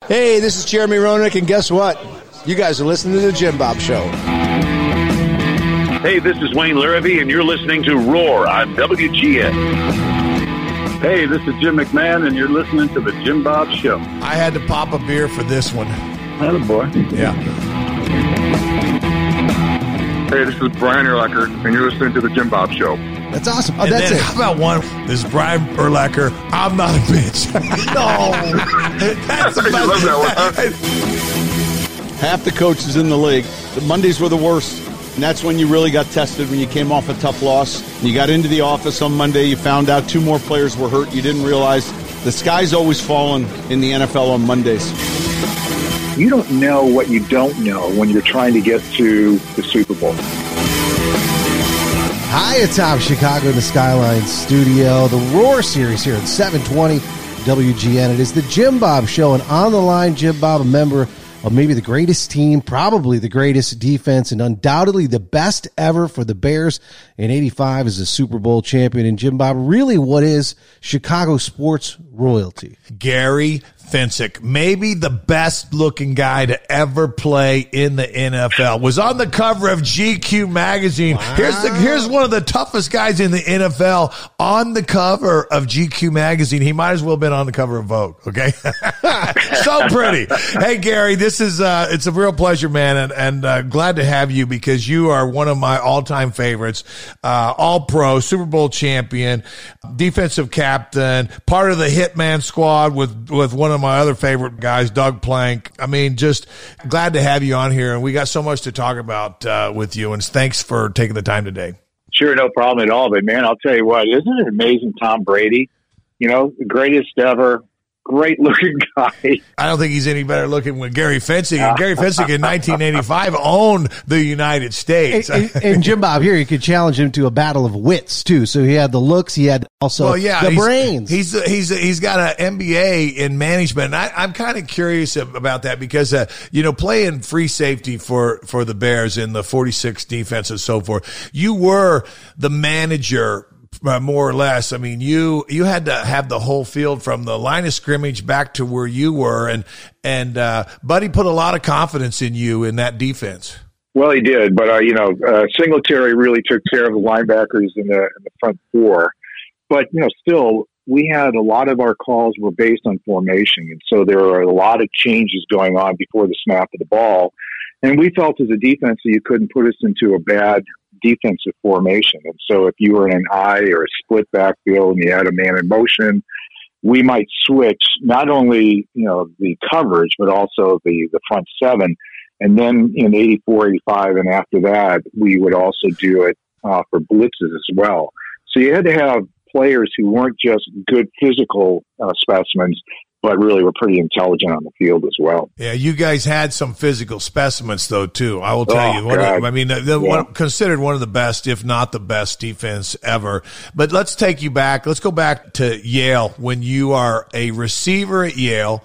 Hey, this is Jeremy Roenick, and guess what? You guys are listening to The Jim Bob Show. Hey, this is Wayne Larrabee, and you're listening to Roar on WGN. Hey, this is Jim McMahon, and you're listening to The Jim Bob Show. I had to pop a beer for this one. Attaboy. Yeah. Hey, this is Brian Urlacher, and you're listening to The Jim Bob Show. That's awesome. Oh, And that's then, it. how about one? This is Brian Urlacher. I'm not a bitch. No. That's I love that one. Half the coaches in the league, the Mondays were the worst. And that's when you really got tested, when you came off a tough loss. You got into the office on Monday, you found out 2 more players were hurt. You didn't realize the sky's always falling in the NFL on Mondays. You don't know what you don't know when you're trying to get to the Super Bowl. Hi, atop Chicago in the Skyline Studio. The Roar Series here at 720 WGN. It is the Jim Bob Show, and on the line, Jim Bob, a member of maybe the greatest team, probably the greatest defense, and undoubtedly the best ever for the Bears in 85 as a Super Bowl champion. And Jim Bob, really what is Chicago sports royalty? Gary Fensick, maybe the best looking guy to ever play in the NFL, was on the cover of GQ magazine. Wow. Here's one of the toughest guys in the NFL on the cover of GQ magazine. He might as well have been on the cover of Vogue. Okay. So pretty. Hey, Gary, this is, it's a real pleasure, man. And glad to have you because you are one of my all time favorites, all pro, Super Bowl champion, defensive captain, part of the Hitman squad with one of my other favorite guys, Doug Plank. I mean, just glad to have you on here, and we got so much to talk about with you, and thanks for taking the time today. Sure, no problem at all. But, man, I'll tell you what, isn't it amazing Tom Brady? You know, the greatest ever, great-looking guy. I don't think he's any better looking than Gary Fensick. And Gary Fensick in 1985 owned the United States. And Jim Bob here, you could challenge him to a battle of wits, too. So he had the looks, he had also the brains. He's got an MBA in management. And I'm kind of curious about that because, playing free safety for the Bears in the 46 defense and so forth, you were the manager more or less. I mean, you had to have the whole field from the line of scrimmage back to where you were, and Buddy put a lot of confidence in you in that defense. Well, he did, but Singletary really took care of the linebackers in the front four. But still, we had a lot of our calls were based on formation, and so there were a lot of changes going on before the snap of the ball. And we felt as a defense that you couldn't put us into a bad defensive formation. And so if you were in an I or a split backfield and you had a man in motion, we might switch not only, the coverage, but also the front seven. And then in 84, 85, and after that, we would also do it for blitzes as well. So you had to have players who weren't just good physical specimens, but really were pretty intelligent on the field as well. Yeah, you guys had some physical specimens, though, too. I will tell you. Considered one of the best, if not the best defense ever. But let's take you back. Let's go back to Yale when you are a receiver at Yale.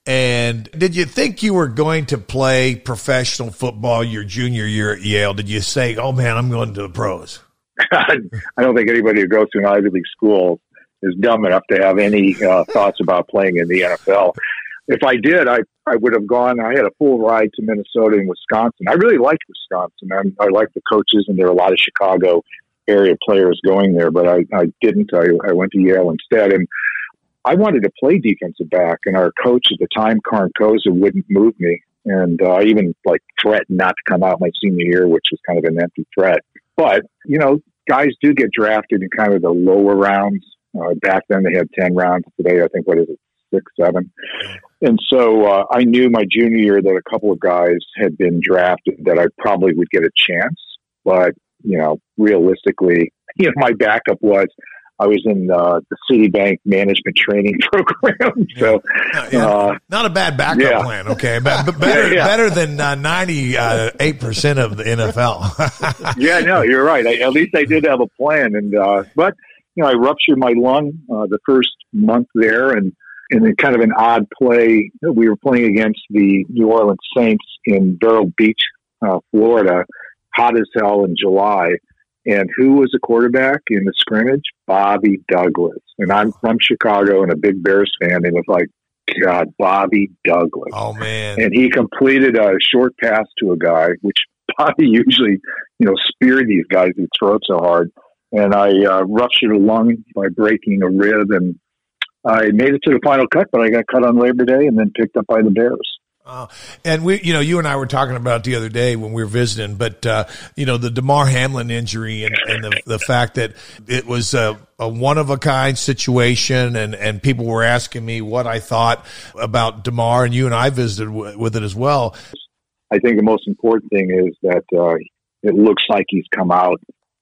And did you think you were going to play professional football your junior year at Yale? Did you say, oh, man, I'm going to the pros? I don't think anybody who goes to an Ivy League school is dumb enough to have any thoughts about playing in the NFL. If I did, I would have gone. I had a full ride to Minnesota and Wisconsin. I really liked Wisconsin. I liked the coaches, and there were a lot of Chicago area players going there, but I didn't. I went to Yale instead, and I wanted to play defensive back, and our coach at the time, Karn Koza, wouldn't move me, and I even threatened not to come out my senior year, which was kind of an empty threat. But guys do get drafted in kind of the lower rounds. Back then they had 10 rounds. Today, I think, 6, 7. And so I knew my junior year that a couple of guys had been drafted that I probably would get a chance. But, realistically, my backup was I was in the Citibank management training program. So not a bad backup plan. Okay. Better than 98% of the NFL. Yeah, no, you're right. At least I did have a plan. And, but, I ruptured my lung the first month there, and in kind of an odd play, we were playing against the New Orleans Saints in Vero Beach, Florida, hot as hell in July. And who was the quarterback in the scrimmage? Bobby Douglas. And I'm from Chicago and a big Bears fan. And it was like, God, Bobby Douglas. Oh, man. And he completed a short pass to a guy, which Bobby usually, speared these guys who throw so hard. And I ruptured a lung by breaking a rib, and I made it to the final cut, but I got cut on Labor Day and then picked up by the Bears. And we, you and I were talking about it the other day when we were visiting, but, the Damar Hamlin injury and the fact that it was a one-of-a-kind situation, and people were asking me what I thought about Damar, and you and I visited with it as well. I think the most important thing is that it looks like he's come out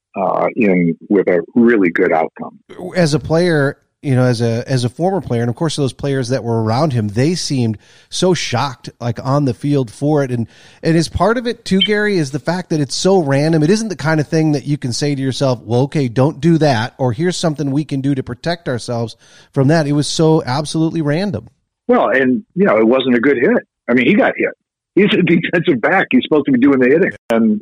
with a really good outcome. As a player, as a former player, and of course those players that were around him, they seemed so shocked, like on the field for it. And as part of it too, Gary, is the fact that it's so random. It isn't the kind of thing that you can say to yourself, well, okay, don't do that, or here's something we can do to protect ourselves from that. It was so absolutely random. Well, and, it wasn't a good hit. I mean, he got hit. He's a defensive back. He's supposed to be doing the hitting. And,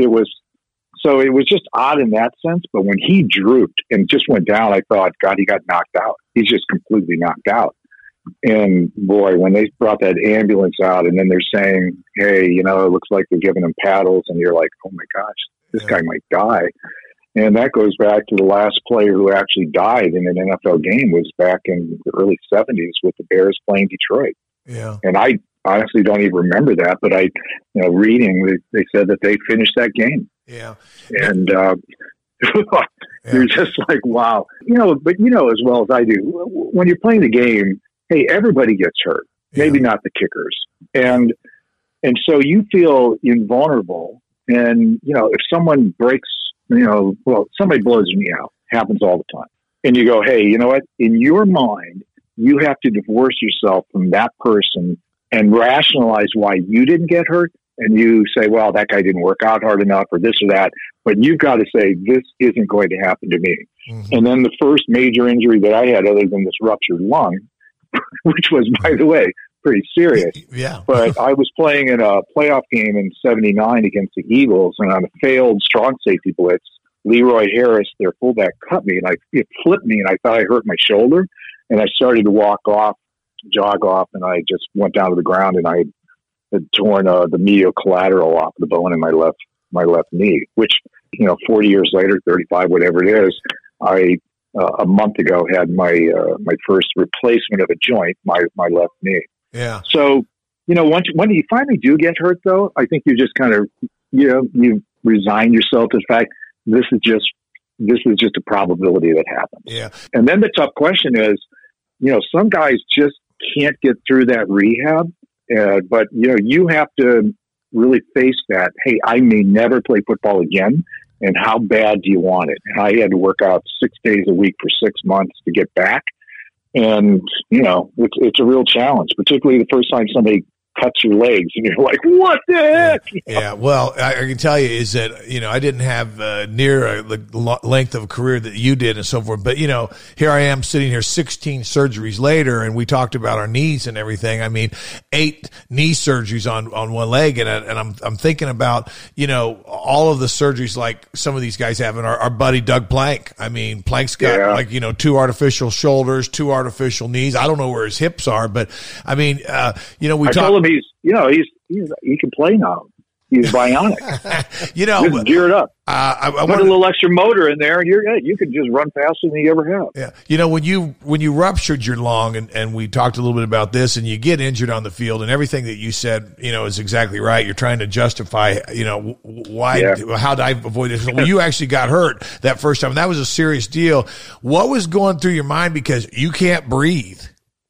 it was just odd in that sense. But when he drooped and just went down, I thought, God, he got knocked out. He's just completely knocked out. And boy, when they brought that ambulance out and then they're saying, hey, it looks like they're giving him paddles. And you're like, oh my gosh, this guy might die. And that goes back to the last player who actually died in an NFL game was back in the early 70s with the Bears playing Detroit. Yeah. And I honestly don't even remember that, but reading, they said that they finished that game. Yeah. And you're just like, wow. But as well as I do, when you're playing the game, hey, everybody gets hurt. Yeah. Maybe not the kickers. And so you feel invulnerable. And, if someone breaks, somebody blows your knee out. Happens all the time. And you go, hey, you know what? In your mind, you have to divorce yourself from that person and rationalize why you didn't get hurt. And you say, well, that guy didn't work out hard enough or this or that. But you've got to say, this isn't going to happen to me. Mm-hmm. And then the first major injury that I had, other than this ruptured lung, which was, by the way, pretty serious. Yeah. But I was playing in a playoff game in 79 against the Eagles, and on a failed strong safety blitz, Leroy Harris, their fullback, cut me, and it flipped me, and I thought I hurt my shoulder. And I started to jog off, and I just went down to the ground, and I had torn the medial collateral off the bone in my left knee, which, 40 years later, 35, whatever it is, I a month ago had my first replacement of a joint, my left knee. Yeah. So, when you finally do get hurt, though, I think you just kind of, you resign yourself to the fact this is just a probability that happens. Yeah. And then the tough question is, some guys just can't get through that rehab. But, you have to really face that, hey, I may never play football again, and how bad do you want it? And I had to work out 6 days a week for 6 months to get back. And, it's a real challenge, particularly the first time somebody cuts your legs and you're like, what the heck? Yeah. Well, I can tell you is that, I didn't have near the length of a career that you did and so forth. But, here I am sitting here 16 surgeries later, and we talked about our knees and everything. I mean, 8 knee surgeries on one leg. And I'm thinking about, all of the surgeries like some of these guys have. And our buddy Doug Plank. I mean, Plank's got 2 artificial shoulders, 2 artificial knees. I don't know where his hips are, but I mean, we talked. He can play now. He's bionic. Just geared up. I put a little extra motor in there, and you can just run faster than you ever have. Yeah. When you ruptured your lung, and we talked a little bit about this, and you get injured on the field, and everything that you said, is exactly right. You're trying to justify, why, how did I avoid this? Well, you actually got hurt that first time. And that was a serious deal. What was going through your mind because you can't breathe?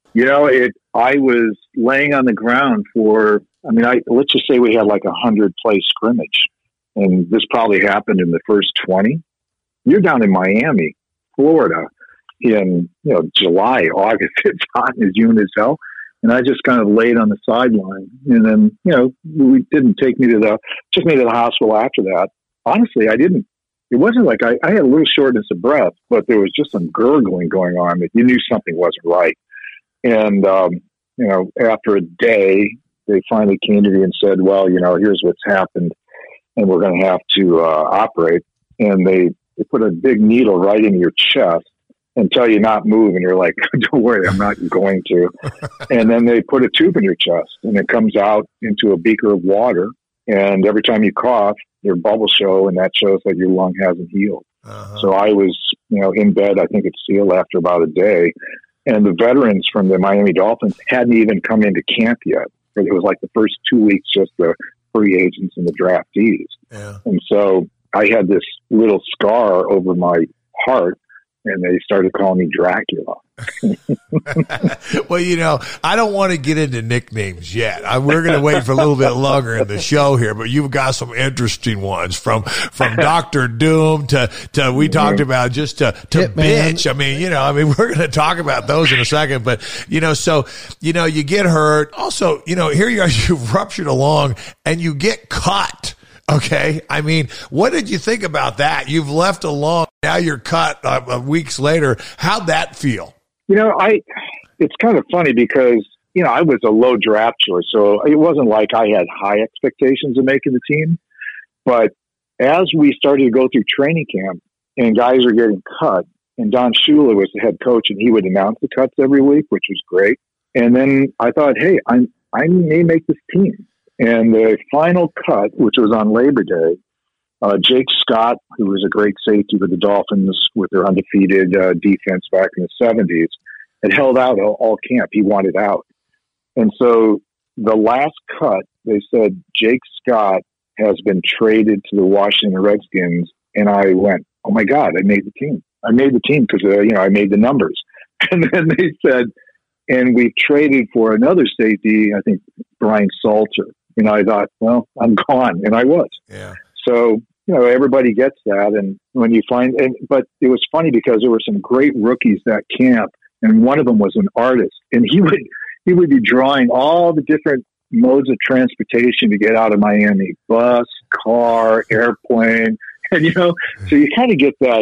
I was laying on the ground let's just say we had like 100-play scrimmage, and this probably happened in the first 20. You're down in Miami, Florida, in July, August. It's hot as humid as hell, and I just kind of laid on the sideline. And then we didn't took me to the hospital after that. Honestly, it wasn't like I had a little shortness of breath, but there was just some gurgling going on that you knew something wasn't right. And, after a day, they finally came to me and said, well, here's what's happened, and we're going to have to operate. And they put a big needle right into your chest, and tell you not move, and you're like, don't worry, I'm not going to. And then they put a tube in your chest, and it comes out into a beaker of water, and every time you cough, your bubbles show, and that shows that your lung hasn't healed. So I was, in bed, I think at SEAL after about a day, and the veterans from the Miami Dolphins hadn't even come into camp yet. It was like the first 2 weeks, just the free agents and the draftees. Yeah. And so I had this little scar over my heart, and they started calling me Dracula. Well, I don't want to get into nicknames yet. We're going to wait for a little bit longer in the show here, but you've got some interesting ones from Dr. Doom to we talked about just to bitch. We're going to talk about those in a second, but you get hurt. Also, here you are, you've ruptured a lung and you get cut. Okay. What did you think about that? You've left a lung. Now you're cut weeks later. How'd that feel? It's kind of funny because, I was a low draft choice, so it wasn't like I had high expectations of making the team. But as we started to go through training camp and guys were getting cut, and Don Shula was the head coach, and he would announce the cuts every week, which was great. And then I thought, hey, I may make this team. And the final cut, which was on Labor Day, Jake Scott, who was a great safety with the Dolphins with their undefeated defense back in the 70s, had held out all camp. He wanted out. And so the last cut, they said, Jake Scott has been traded to the Washington Redskins. And I went, oh, my God, I made the team. I made the team because, I made the numbers. And then they said, and we traded for another safety, I think Brian Salter. And I thought, well, I'm gone. And I was. Yeah. So, everybody gets that. And when you but it was funny because there were some great rookies that camp. And one of them was an artist. And he would be drawing all the different modes of transportation to get out of Miami: bus, car, airplane. And, so you kind of get that,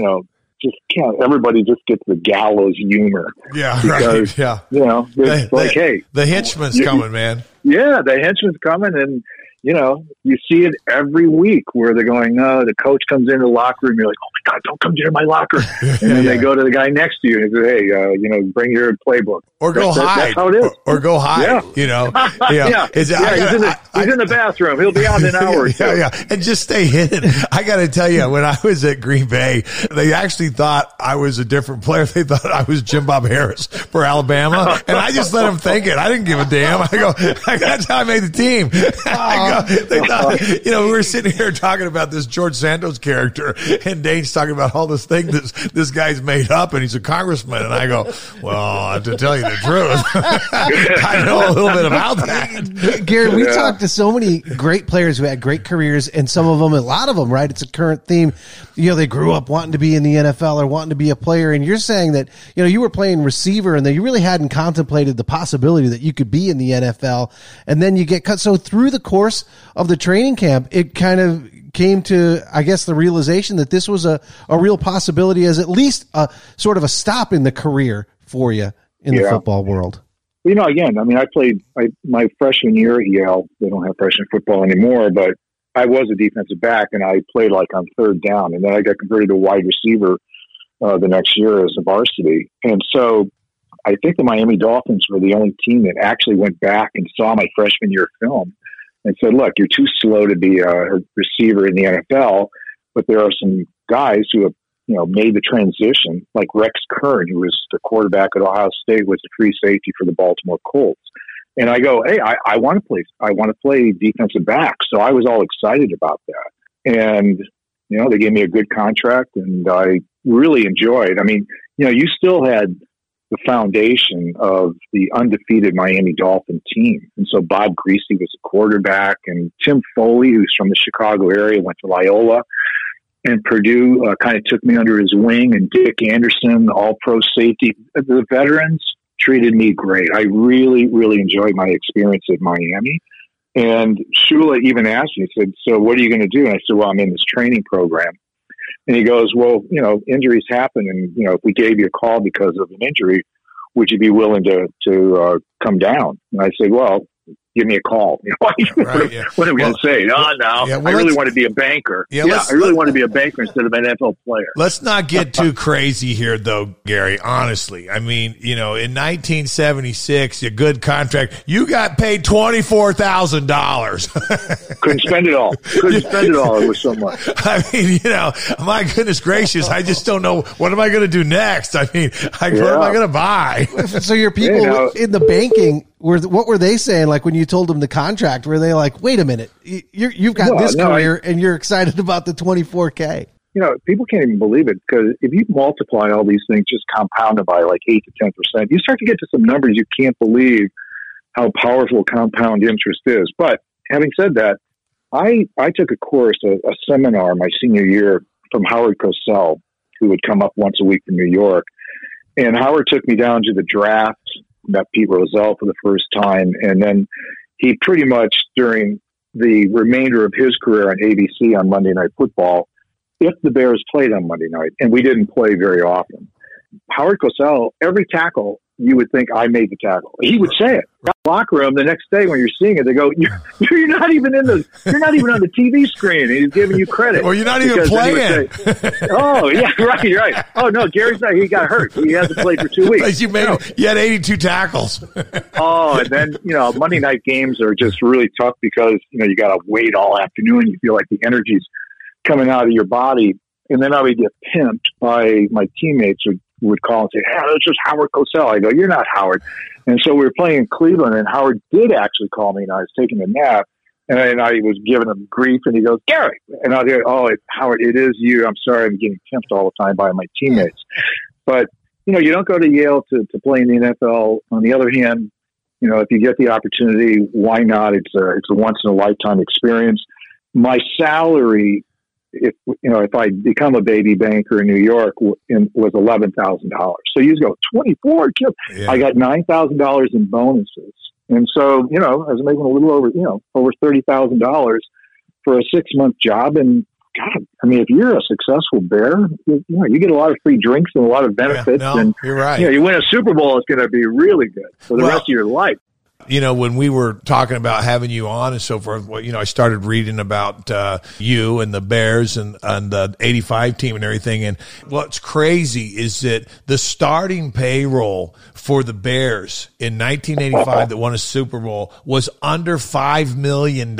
everybody just gets the gallows humor. Yeah, because, right. Yeah. Hey, the henchman's coming, man. Yeah, the henchman's coming, and you see it every week where they're going, no, the coach comes into the locker room. You're like, oh my God, don't come near my locker. And then they go to the guy next to you and say, hey, bring your playbook. Or go hide. That's how it is. Or go hide, Yeah. He's in the bathroom. He'll be out in an hour or two. Yeah. And just stay hidden. I got to tell you, when I was at Green Bay, they actually thought I was a different player. They thought I was Jim Bob Harris for Alabama. And I just let them think it. I didn't give a damn. I go, that's how I made the team. They thought, we were sitting here talking about this George Santos character, and Dane's talking about all this thing this guy's made up, and he's a congressman. And I go, well, to tell you the truth, I know a little bit about that. Gary, we talked to so many great players who had great careers, and some of them, a lot of them, right? It's a current theme. They grew up wanting to be in the NFL or wanting to be a player, and you're saying that, you were playing receiver and that you really hadn't contemplated the possibility that you could be in the NFL, and then you get cut. So through the course of the training camp, it kind of came to, I guess, the realization that this was a real possibility as at least a sort of a stop in the career for you in the football world. Again, I played my freshman year at Yale. They don't have freshman football anymore, but I was a defensive back, and I played like on third down. And then I got converted to wide receiver the next year as a varsity. And so I think the Miami Dolphins were the only team that actually went back and saw my freshman year film and said, look, you're too slow to be a receiver in the NFL, but there are some guys who have, made the transition, like Rex Kern, who was the quarterback at Ohio State, was the free safety for the Baltimore Colts. And I go, hey, I want to play defensive back. So I was all excited about that. And, they gave me a good contract, and I really enjoyed. You still had the foundation of the undefeated Miami Dolphin team. And so Bob Greasy was the quarterback, and Tim Foley, who's from the Chicago area, went to Loyola, and Purdue kind of took me under his wing, and Dick Anderson, all-pro safety. The veterans treated me great. I really, really enjoyed my experience at Miami. And Shula even asked me, he said, so what are you going to do? And I said, well, I'm in this training program. And he goes, well, injuries happen. And, if we gave you a call because of an injury, would you be willing to come down? And I said, well, give me a call. What are we going to say? No. Yeah, I really want to be a banker. I really want to be a banker instead of an NFL player. Let's not get too crazy here, though, Gary, honestly. I mean, in 1976, a good contract, you got paid $24,000. Couldn't spend it all. It was so much. I mean, my goodness gracious, I just don't know. What am I going to do next? I mean, what am I going to buy? So your people in the banking, what were they saying? Like when you told them the contract, were they like, wait a minute, you've got this career and you're excited about the $24K? People can't even believe it, because if you multiply all these things, just compounded by like 8 to 10%, you start to get to some numbers you can't believe how powerful compound interest is. But having said that, I took a course, a seminar my senior year from Howard Cosell, who would come up once a week from New York. And Howard took me down to the draft, met Pete Rozelle for the first time. And then he pretty much, during the remainder of his career on ABC on Monday Night Football, if the Bears played on Monday night, and we didn't play very often, Howard Cosell, every tackle, you would think I made the tackle. He would say it. In the locker room the next day when you're seeing it, they go, "You're not even on the TV screen." And he's giving you credit. Or you're not even playing. Oh yeah, right. Oh no, Gary's not. He got hurt. He hasn't played for 2 weeks. You had 82 tackles. And then Monday night games are just really tough because you got to wait all afternoon. You feel like the energy's coming out of your body, and then I would get pimped by my teammates who would call and say, "Hey, that's just Howard Cosell." I go, "You're not Howard." And so we were playing in Cleveland, and Howard did actually call me, and I was taking a nap, and I was giving him grief, and he goes, "Gary," and I'll go, "Oh, Howard, it is you. I'm sorry, I'm getting pimped all the time by my teammates." But you don't go to Yale to play in the NFL. On the other hand, if you get the opportunity, why not? It's a once in a lifetime experience. My salary, if I become a baby banker in New York, was $11,000. So you just go 24. Yeah. I got $9,000 in bonuses, and so I was making a little over $30,000 for a 6-month job. And God, I mean, if you're a successful Bear, you get a lot of free drinks and a lot of benefits. Yeah, and you're right. You win a Super Bowl, it's going to be really good for the rest of your life. When we were talking about having you on and so forth, I started reading about you and the Bears and the 85 team and everything. And what's crazy is that the starting payroll for the Bears in 1985 that won a Super Bowl was under $5 million.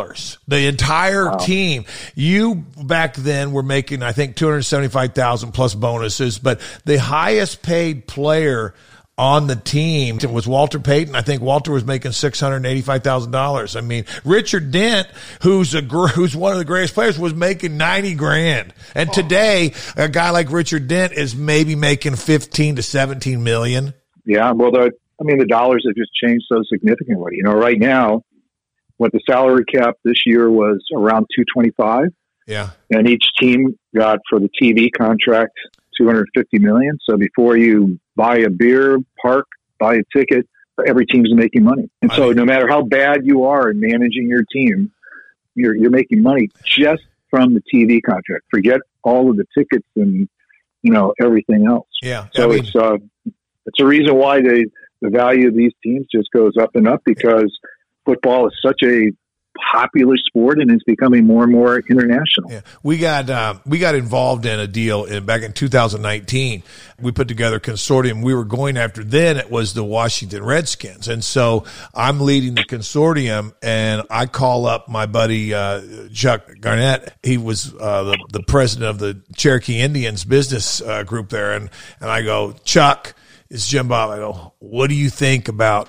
The entire team. You back then were making, I think, $275,000 plus bonuses, but the highest paid player on the team was Walter Payton. I think Walter was making $685,000. I mean, Richard Dent, who's one of the greatest players, was making $90,000. And today, a guy like Richard Dent is maybe making 15 to 17 million. Yeah, well, the dollars have just changed so significantly. Right now, what the salary cap this year was around $225. Yeah, and each team got for the TV contract $250 million. So before you buy a beer, buy a ticket, every team's making money. And so no matter how bad you are in managing your team, you're making money just from the TV contract. Forget all of the tickets and everything else. Yeah. So it's a reason why the value of these teams just goes up and up, because football is such a popular sport and it's becoming more and more international. Yeah. We got involved in a deal back in 2019. We put together a consortium. We were going after, then it was the Washington Redskins. And so I'm leading the consortium, and I call up my buddy, Chuck Garnett. He was, the president of the Cherokee Indians business group there. And I go, "Chuck, it's Jim Bob." I go, "What do you think about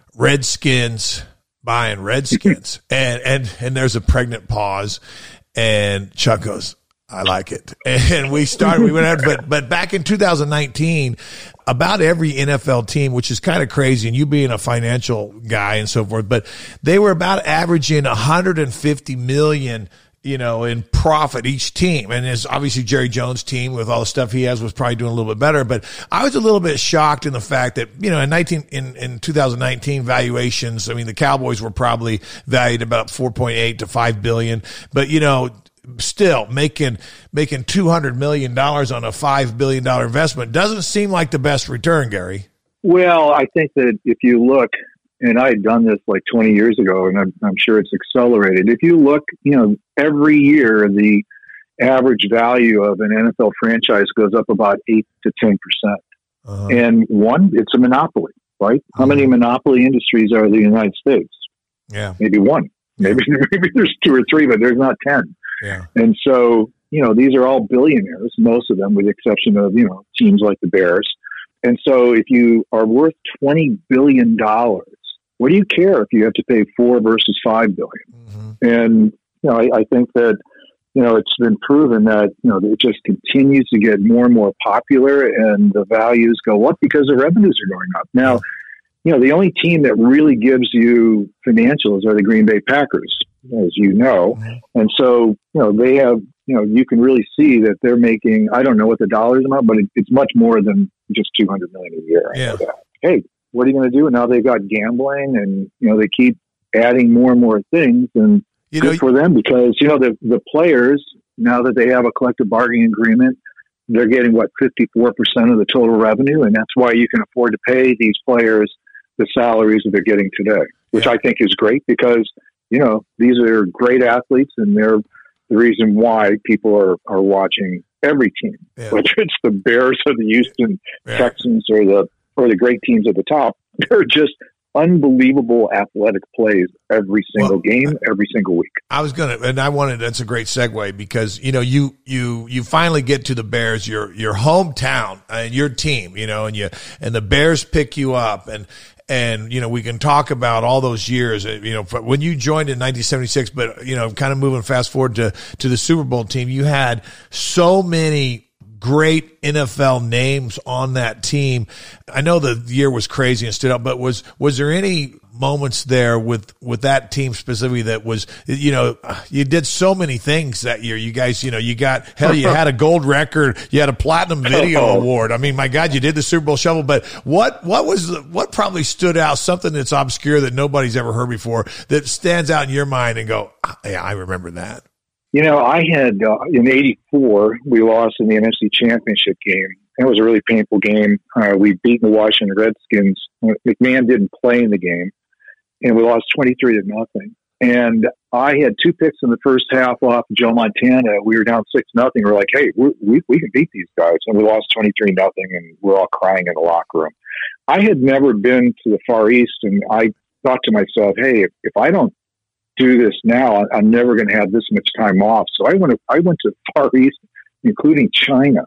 Redskins buying Redskins?" and there's a pregnant pause, and Chuck goes, "I like it." And we went out, but back in 2019, about every NFL team, which is kind of crazy, and you being a financial guy and so forth, but they were about averaging $150 million in profit each team. And it's obviously Jerry Jones' team with all the stuff he has was probably doing a little bit better. But I was a little bit shocked in the fact that, in 2019 valuations, the Cowboys were probably valued about 4.8 to 5 billion. But, still making $200 million on a $5 billion investment doesn't seem like the best return, Gary. Well, I think that if you look and I had done this like 20 years ago, and I'm sure it's accelerated. If you look, every year the average value of an NFL franchise goes up about 8 to 10%. And it's a monopoly, right? How many monopoly industries are in the United States? Yeah. Maybe one. Maybe there's 2 or 3, but there's not 10. Yeah. And so, these are all billionaires, most of them, with the exception of, teams like the Bears. And so if you are worth $20 billion, what do you care if you have to pay $4 versus $5 billion? And, I think that, it's been proven that, it just continues to get more and more popular, and the values go up because the revenues are going up. Now, the only team that really gives you financials are the Green Bay Packers, as you know. And so, they have, you can really see that they're making, I don't know what the dollars amount, but it's much more than just $200 million a year. Yeah. Hey, what are you going to do? Now they've got gambling, and, they keep adding more and more things, and good for them, because, the players, now that they have a collective bargaining agreement, they're getting 54% of the total revenue. And that's why you can afford to pay these players the salaries that they're getting today, which I think is great, because, these are great athletes, and they're the reason why people are watching every team, whether it's the Bears or the Houston Texans or the great teams at the top. They're just unbelievable athletic plays every single game, every single week. That's a great segue, because, you finally get to the Bears, your hometown and your team, and the Bears pick you up, and, we can talk about all those years, when you joined in 1976, but, kind of moving fast forward to the Super Bowl team, you had so many great NFL names on that team. I know the year was crazy and stood out, but was there any moments there with that team specifically that was, you did so many things that year. You guys, you had a gold record, you had a platinum video award. I mean, my God, you did the Super Bowl shuffle, but what probably stood out, something that's obscure that nobody's ever heard before, that stands out in your mind and go, yeah, I remember that? I had, in '84, we lost in the NFC Championship game. It was a really painful game. We beat the Washington Redskins. McMahon didn't play in the game, and we lost 23-0. And I had 2 picks in the first half off Joe Montana. We were down 6-0. We're like, hey, we can beat these guys. And we lost 23-0, and we're all crying in the locker room. I had never been to the Far East, and I thought to myself, hey, if I don't do this now, I'm never going to have this much time off. So I went to Far East, including China,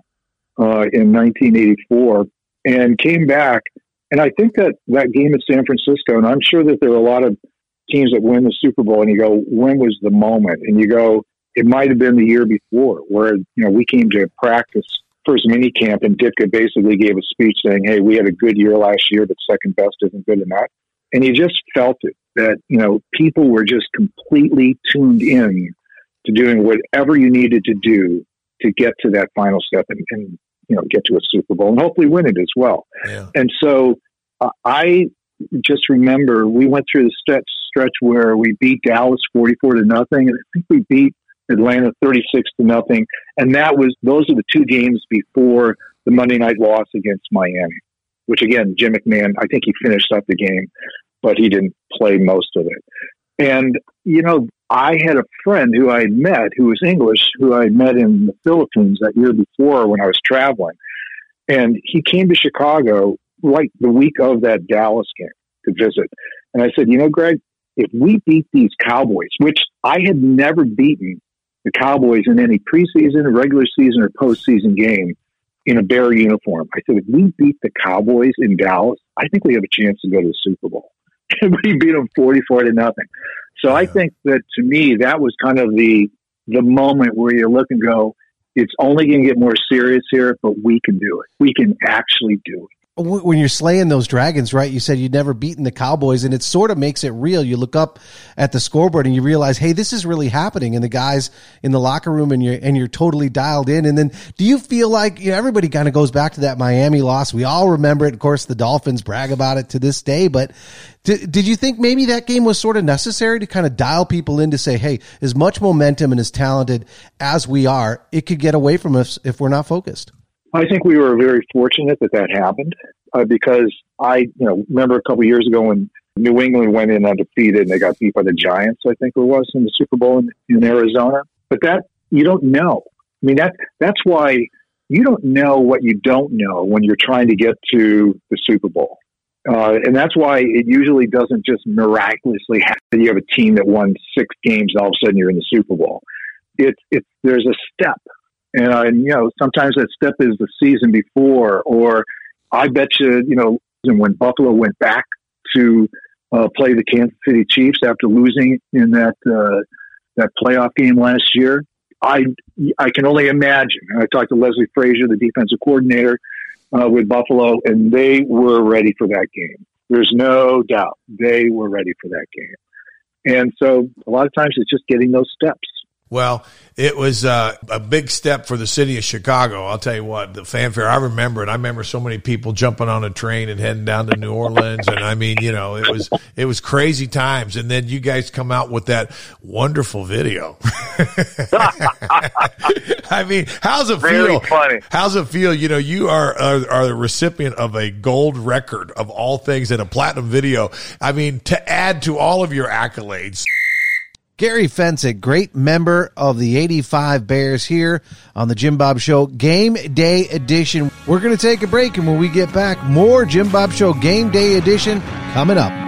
in 1984, and came back. And I think that game at San Francisco, and I'm sure that there are a lot of teams that win the Super Bowl, and you go, when was the moment? And you go, it might have been the year before, where, we came to practice first mini camp, and Ditka basically gave a speech saying, hey, we had a good year last year, but second best isn't good enough. And you just felt it, that, people were just completely tuned in to doing whatever you needed to do to get to that final step and get to a Super Bowl and hopefully win it as well. Yeah. And so I just remember we went through the stretch where we beat Dallas 44-0, and I think we beat Atlanta 36-0. And those are the 2 games before the Monday night loss against Miami, which again, Jim McMahon, I think he finished up the game, but he didn't play most of it. And, I had a friend who I had met, who was English, who I had met in the Philippines that year before when I was traveling. And he came to Chicago like the week of that Dallas game to visit. And I said, Greg, if we beat these Cowboys, which I had never beaten the Cowboys in any preseason, regular season, or postseason game in a Bear uniform. I said, if we beat the Cowboys in Dallas, I think we have a chance to go to the Super Bowl. And we beat them 44-0. So I think that, to me, that was kind of the moment where you look and go, it's only going to get more serious here, but we can do it. We can actually do it. When you're slaying those dragons, right, you said you'd never beaten the Cowboys, and it sort of makes it real. You look up at the scoreboard and you realize, hey, this is really happening, and the guys in the locker room, and you're totally dialed in. And then do you feel like, everybody kind of goes back to that Miami loss? We all remember it. Of course, the Dolphins brag about it to this day, but did you think maybe that game was sort of necessary to kind of dial people in to say, hey, as much momentum and as talented as we are, it could get away from us if we're not focused? I think we were very fortunate that happened, because I remember a couple of years ago when New England went in undefeated and they got beat by the Giants, I think it was, in the Super Bowl in Arizona. But that, you don't know. I mean, that's why you don't know what you don't know when you're trying to get to the Super Bowl. And that's why it usually doesn't just miraculously happen. You have a team that won 6 games and all of a sudden you're in the Super Bowl. There's a step. And, sometimes that step is the season before, or I bet you, when Buffalo went back to play the Kansas City Chiefs after losing in that playoff game last year, I can only imagine. I talked to Leslie Frazier, the defensive coordinator with Buffalo, and they were ready for that game. There's no doubt they were ready for that game. And so a lot of times it's just getting those steps. Well, it was a big step for the city of Chicago. I'll tell you what, the fanfare, I remember it. I remember so many people jumping on a train and heading down to New Orleans. And I mean, it was crazy times. And then you guys come out with that wonderful video. I mean, how's it Very feel? funny. How's it feel? You are the recipient of a gold record of all things and a platinum video. I mean, to add to all of your accolades. Gary Fencik, great member of the 85 Bears here on the Jim Bob Show Game Day Edition. We're going to take a break, and when we get back, more Jim Bob Show Game Day Edition coming up.